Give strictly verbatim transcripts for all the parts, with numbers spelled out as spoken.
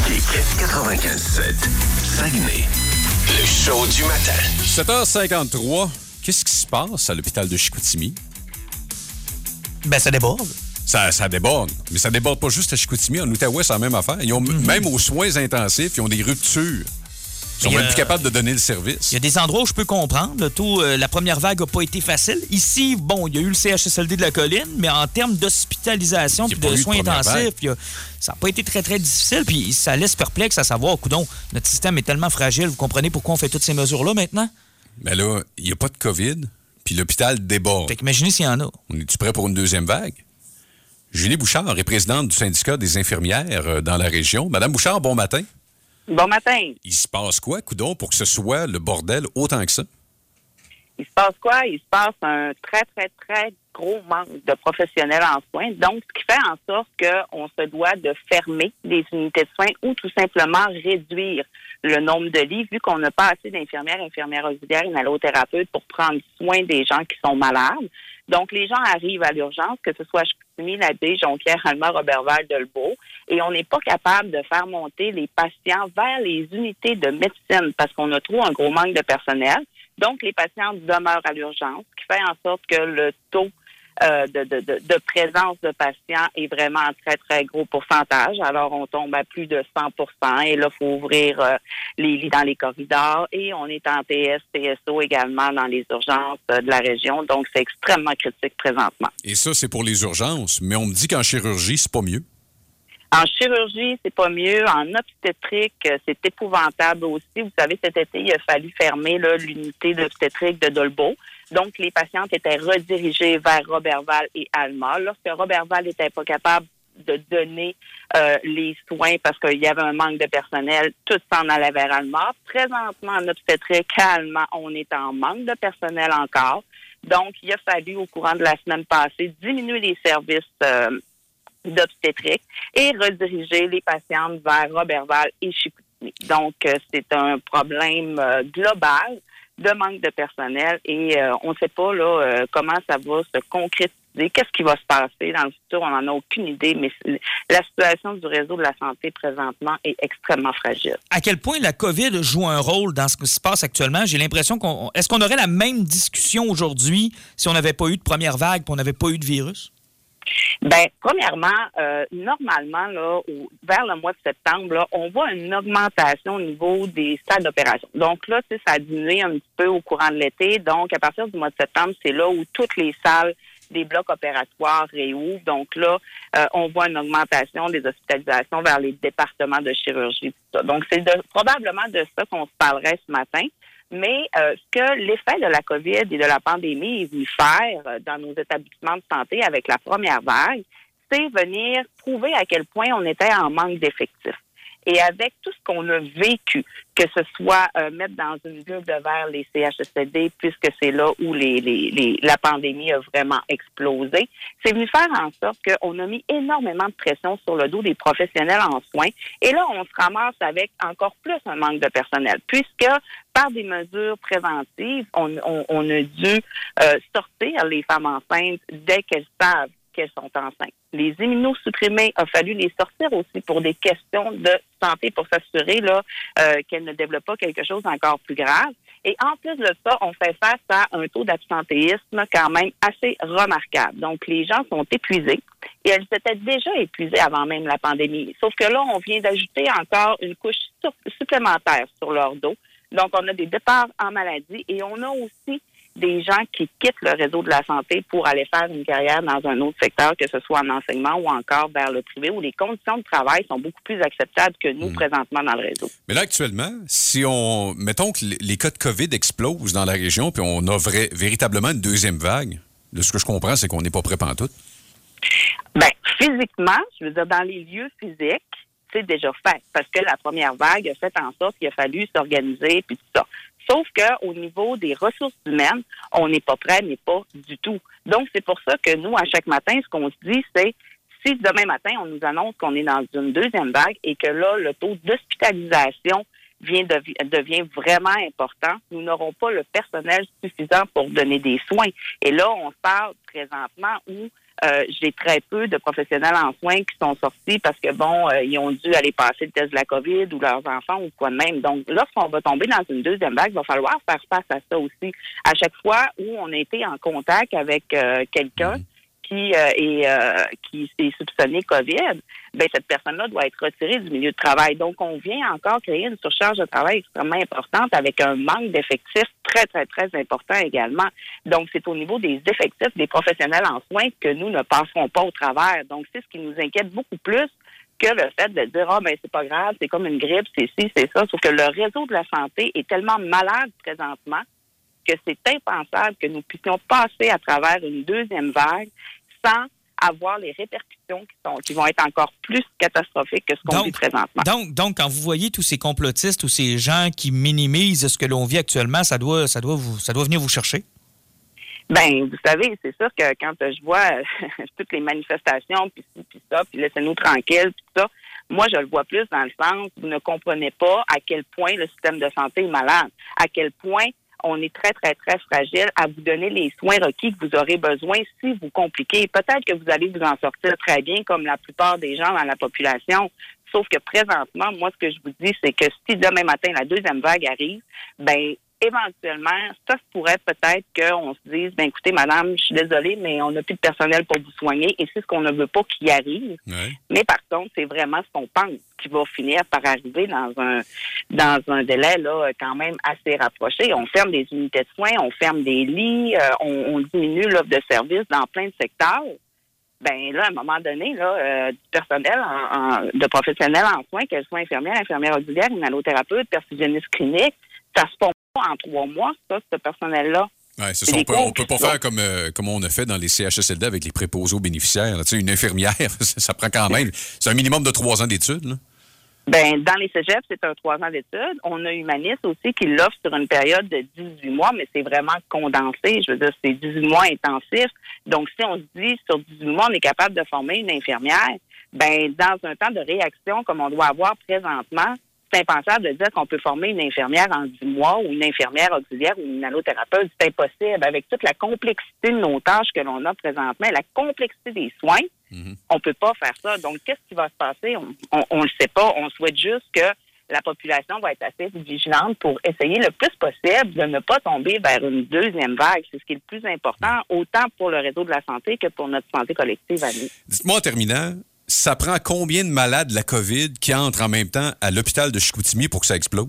quatre-vingt-quinze sept, Saguenay, le show du matin. sept heures cinquante-trois, qu'est-ce qui se passe à l'hôpital de Chicoutimi? Ben, ça déborde. Ça, ça déborde. Mais ça déborde pas juste à Chicoutimi. En Outaouais, c'est la même affaire. Ils ont, mm-hmm. Même aux soins intensifs, ils ont des ruptures. Ils sont même plus capables de donner le service. Il y a des endroits où je peux comprendre. Le taux, euh, la première vague n'a pas été facile. Ici, bon, il y a eu le C H S L D de la Colline, mais en termes d'hospitalisation et de soins intensifs, a, ça n'a pas été très, très difficile. Puis ça laisse perplexe à savoir, coudonc, notre système est tellement fragile. Vous comprenez pourquoi on fait toutes ces mesures-là maintenant? Mais là, il n'y a pas de COVID, puis l'hôpital déborde. Fait qu'imaginez s'il y en a. On est-tu prêt pour une deuxième vague? Julie Bouchard est présidente du syndicat des infirmières dans la région. Madame Bouchard, bon matin. Bon matin. Il se passe quoi, coudonc, pour que ce soit le bordel autant que ça? Il se passe quoi? Il se passe un très, très, très gros manque de professionnels en soins. Donc, ce qui fait en sorte qu'on se doit de fermer des unités de soins ou tout simplement réduire le nombre de lits, vu qu'on n'a pas assez d'infirmières, infirmières auxiliaires, inhalothérapeutes pour prendre soin des gens qui sont malades. Donc, les gens arrivent à l'urgence, que ce soit à Chicoutimi, La Baie, Jonquière, Alma, Roberval, Dolbeau, et on n'est pas capable de faire monter les patients vers les unités de médecine parce qu'on a trop un gros manque de personnel. Donc, les patients demeurent à l'urgence, ce qui fait en sorte que le taux euh, de, de, de, de présence de patients est vraiment un très, très gros pourcentage. Alors, on tombe à plus de cent pour cent et là, il faut ouvrir euh, les lits dans les corridors et on est en T S, P S O également dans les urgences euh, de la région. Donc, c'est extrêmement critique présentement. Et ça, c'est pour les urgences, mais on me dit qu'en chirurgie, c'est pas mieux. En chirurgie, c'est pas mieux. En obstétrique, c'est épouvantable aussi. Vous savez, cet été, il a fallu fermer là, l'unité d'obstétrique de Dolbeau. Donc, les patientes étaient redirigées vers Roberval et Alma. Lorsque Roberval n'était pas capable de donner euh, les soins parce qu'il y avait un manque de personnel, tout s'en allait vers Alma. Présentement, en obstétrique, à Alma, on est en manque de personnel encore. Donc, il a fallu, au courant de la semaine passée, diminuer les services euh, d'obstétrique et rediriger les patientes vers Roberval et Chicoutimi. Donc, euh, c'est un problème euh, global de manque de personnel et euh, on ne sait pas là euh, comment ça va se concrétiser. Qu'est-ce qui va se passer dans le futur? On n'en a aucune idée, mais la situation du réseau de la santé présentement est extrêmement fragile. À quel point la COVID joue un rôle dans ce qui se passe actuellement? J'ai l'impression qu'on... Est-ce qu'on aurait la même discussion aujourd'hui si on n'avait pas eu de première vague et on n'avait pas eu de virus? Bien, premièrement, euh, normalement, là, au, vers le mois de septembre, là, on voit une augmentation au niveau des salles d'opération. Donc là, tu sais, ça a diminué un petit peu au courant de l'été. Donc, à partir du mois de septembre, c'est là où toutes les salles des blocs opératoires réouvrent. Donc là, euh, on voit une augmentation des hospitalisations vers les départements de chirurgie. Tout ça. Donc, c'est de, probablement de ça qu'on se parlerait ce matin. Mais euh, ce que l'effet de la COVID et de la pandémie est venu faire euh, dans nos établissements de santé avec la première vague, c'est venir prouver à quel point on était en manque d'effectifs. Et avec tout ce qu'on a vécu, que ce soit euh, mettre dans une bulle de verre les C H S L D, puisque c'est là où les, les, les, la pandémie a vraiment explosé, c'est venu faire en sorte qu'on a mis énormément de pression sur le dos des professionnels en soins. Et là, on se ramasse avec encore plus un manque de personnel, puisque par des mesures préventives, on, on, on a dû euh, sortir les femmes enceintes dès qu'elles savent qu'elles sont enceintes. Les immunosupprimés, a fallu les sortir aussi pour des questions de santé, pour s'assurer là euh, qu'elles ne développent pas quelque chose d'encore plus grave. Et en plus de ça, on fait face à un taux d'absentéisme quand même assez remarquable. Donc, les gens sont épuisés et elles s'étaient déjà épuisées avant même la pandémie. Sauf que là, on vient d'ajouter encore une couche supplémentaire sur leur dos. Donc, on a des départs en maladie et on a aussi des gens qui quittent le réseau de la santé pour aller faire une carrière dans un autre secteur, que ce soit en enseignement ou encore vers le privé, où les conditions de travail sont beaucoup plus acceptables que nous, mmh. présentement, dans le réseau. Mais là, actuellement, si on... Mettons que les cas de COVID explosent dans la région, puis on a vrai, véritablement une deuxième vague, de ce que je comprends, c'est qu'on n'est pas prêt pantoute. Bien, physiquement, je veux dire, dans les lieux physiques, c'est déjà fait, parce que la première vague a fait en sorte qu'il a fallu s'organiser, puis tout ça. Sauf qu'au niveau des ressources humaines, on n'est pas prêt, mais pas du tout. Donc, c'est pour ça que nous, à chaque matin, ce qu'on se dit, c'est si demain matin, on nous annonce qu'on est dans une deuxième vague et que là, le taux d'hospitalisation vient de, devient vraiment important, nous n'aurons pas le personnel suffisant pour donner des soins. Et là, on se parle présentement où Euh, j'ai très peu de professionnels en soins qui sont sortis parce que, bon, euh, ils ont dû aller passer le test de la COVID ou leurs enfants ou quoi de même. Donc, lorsqu'on va tomber dans une deuxième vague, il va falloir faire face à ça aussi. À chaque fois où on a été en contact avec euh, quelqu'un qui euh, est euh, qui s'est soupçonné COVID, ben cette personne-là doit être retirée du milieu de travail. Donc, on vient encore créer une surcharge de travail extrêmement importante avec un manque d'effectifs très, très, très important également. Donc, c'est au niveau des effectifs des professionnels en soins que nous ne passerons pas au travers. Donc, c'est ce qui nous inquiète beaucoup plus que le fait de dire « Ah, ben c'est pas grave, c'est comme une grippe, c'est ci, c'est ça ». Sauf que le réseau de la santé est tellement malade présentement que c'est impensable que nous puissions passer à travers une deuxième vague sans avoir les répercussions qui sont qui vont être encore plus catastrophiques que ce qu'on donc, vit présentement. Donc, donc, quand vous voyez tous ces complotistes ou ces gens qui minimisent ce que l'on vit actuellement, ça doit, ça doit, vous, ça doit venir vous chercher? Ben, vous savez, c'est sûr que quand je vois toutes les manifestations, puis ci, puis ça, puis laissez-nous tranquilles, puis ça, moi, je le vois plus dans le sens, vous ne comprenez pas à quel point le système de santé est malade, à quel point on est très, très, très fragile à vous donner les soins requis que vous aurez besoin si vous compliquez. Peut-être que vous allez vous en sortir très bien, comme la plupart des gens dans la population. Sauf que présentement, moi, ce que je vous dis, c'est que si demain matin, la deuxième vague arrive, ben éventuellement, ça se pourrait peut-être qu'on se dise, ben écoutez, madame, je suis désolée, mais on n'a plus de personnel pour vous soigner et c'est ce qu'on ne veut pas qu'il arrive. Ouais. Mais par contre, c'est vraiment ce qu'on pense qui va finir par arriver dans un dans un délai là quand même assez rapproché. On ferme des unités de soins, on ferme des lits, euh, on, on diminue l'offre de services dans plein de secteurs. Ben là, à un moment donné, là, euh, du personnel, en, en, de professionnels en soins, qu'elles soient infirmières, infirmières auxiliaires, inhalothérapeutes, perfusionnistes cliniques, ça se fond pas en trois mois, ça, ce personnel-là. Oui, c'est ça. On peut, on peut pas faire comme, euh, comme on a fait dans les C H S L D avec les préposés aux bénéficiaires. Tu sais, une infirmière, ça prend quand même... C'est un minimum de trois ans d'études, là. Ben, dans les cégeps, c'est un trois ans d'études. On a Humanis aussi qui l'offre sur une période de dix-huit mois, mais c'est vraiment condensé. Je veux dire, c'est dix-huit mois intensifs. Donc, si on se dit, sur dix-huit mois, on est capable de former une infirmière, ben, dans un temps de réaction comme on doit avoir présentement, c'est impensable de dire qu'on peut former une infirmière en dix mois ou une infirmière auxiliaire ou une allothérapeute. C'est impossible. Avec toute la complexité de nos tâches que l'on a présentement, la complexité des soins, mm-hmm. on peut pas faire ça. Donc, qu'est-ce qui va se passer? On ne le sait pas. On souhaite juste que la population va être assez vigilante pour essayer le plus possible de ne pas tomber vers une deuxième vague. C'est ce qui est le plus important, autant pour le réseau de la santé que pour notre santé collective à nous. Dites-moi en terminant, ça prend combien de malades de la COVID qui entrent en même temps à l'hôpital de Chicoutimi pour que ça explose?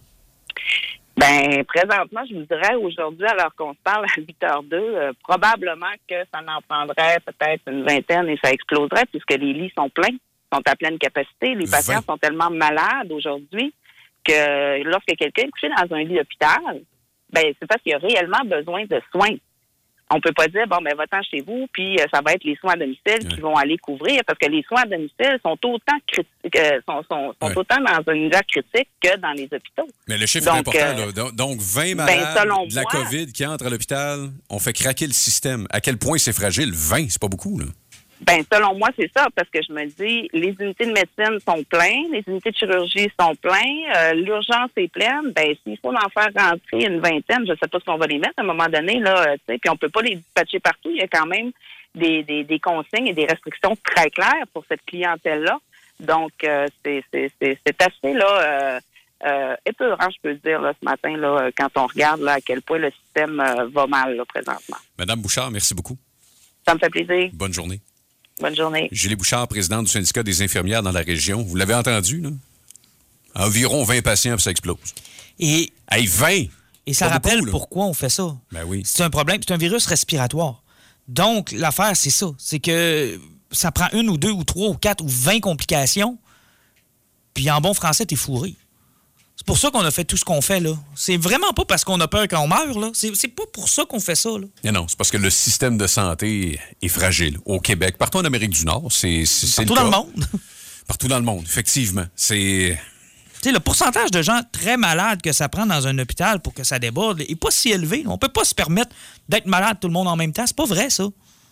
Bien, présentement, je vous dirais aujourd'hui, alors qu'on se parle à huit heures deux, euh, probablement que ça en prendrait peut-être une vingtaine et ça exploserait puisque les lits sont pleins, sont à pleine capacité. Les patients vingt sont tellement malades aujourd'hui que lorsque quelqu'un est couché dans un lit d'hôpital, ben c'est parce qu'il a réellement besoin de soins. On peut pas dire, bon, ben, va-t'en chez vous, puis euh, ça va être les soins à domicile ouais. qui vont aller couvrir, parce que les soins à domicile sont autant critiques, euh, sont, sont, sont ouais. autant dans un univers critique que dans les hôpitaux. Mais le chiffre donc, est important, euh, là. Donc, vingt malades ben, de la moi, COVID qui entrent à l'hôpital, on fait craquer le système. À quel point c'est fragile? vingt, c'est pas beaucoup, là. Ben, selon moi, c'est ça, parce que je me dis, les unités de médecine sont pleines, les unités de chirurgie sont pleines, euh, l'urgence est pleine. Ben, s'il faut en faire rentrer une vingtaine, je sais pas ce qu'on va les mettre à un moment donné, là, tu sais, puis on peut pas les dispatcher partout. Il y a quand même des, des, des consignes et des restrictions très claires pour cette clientèle-là. Donc, euh, c'est, c'est, c'est, c'est assez, là, euh, euh, épeurant, je peux dire, là, ce matin, là, quand on regarde, là, à quel point le système euh, va mal, là, présentement. Madame Bouchard, merci beaucoup. Ça me fait plaisir. Bonne journée. Bonne journée. Julie Bouchard, présidente du syndicat des infirmières dans la région. Vous l'avez entendu, là? Environ vingt patients, puis ça explose. Et, hey, vingt! Et ça Pas rappelle beaucoup, pourquoi on fait ça. Ben oui. C'est un problème, c'est un virus respiratoire. Donc, l'affaire, c'est ça. C'est que ça prend une ou deux ou trois ou quatre ou vingt complications, puis en bon français, t'es fourré. C'est pour ça qu'on a fait tout ce qu'on fait, là. C'est vraiment pas parce qu'on a peur qu'on meurt, là. C'est, c'est pas pour ça qu'on fait ça, là. Non, non, c'est parce que le système de santé est fragile. Au Québec, partout en Amérique du Nord, c'est, c'est, c'est partout le dans cas. le monde. Partout dans le monde, effectivement. C'est... Tu sais, le pourcentage de gens très malades que ça prend dans un hôpital pour que ça déborde n'est pas si élevé. On peut pas se permettre d'être malade tout le monde en même temps. C'est pas vrai, ça.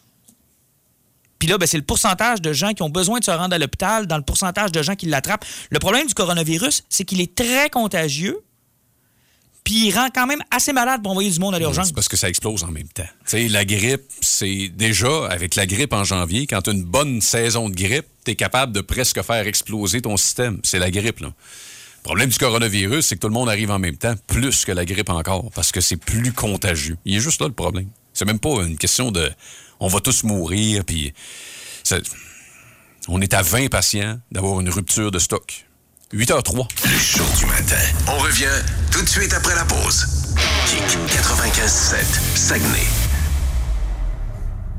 Puis là, ben, c'est le pourcentage de gens qui ont besoin de se rendre à l'hôpital dans le pourcentage de gens qui l'attrapent. Le problème du coronavirus, c'est qu'il est très contagieux. puis il rend quand même assez malade pour envoyer du monde à l'urgence. C'est parce que ça explose en même temps. Tu sais, la grippe, c'est déjà, avec la grippe en janvier, quand tu as une bonne saison de grippe, tu es capable de presque faire exploser ton système. C'est la grippe, là. Le problème du coronavirus, c'est que tout le monde arrive en même temps, plus que la grippe encore, parce que c'est plus contagieux. Il est juste là le problème. C'est même pas une question de « on va tous mourir », puis... On est à vingt patients d'avoir une rupture de stock. huit heures trois. Le show du matin. On revient tout de suite après la pause. Kick quatre-vingt-quinze sept, Saguenay.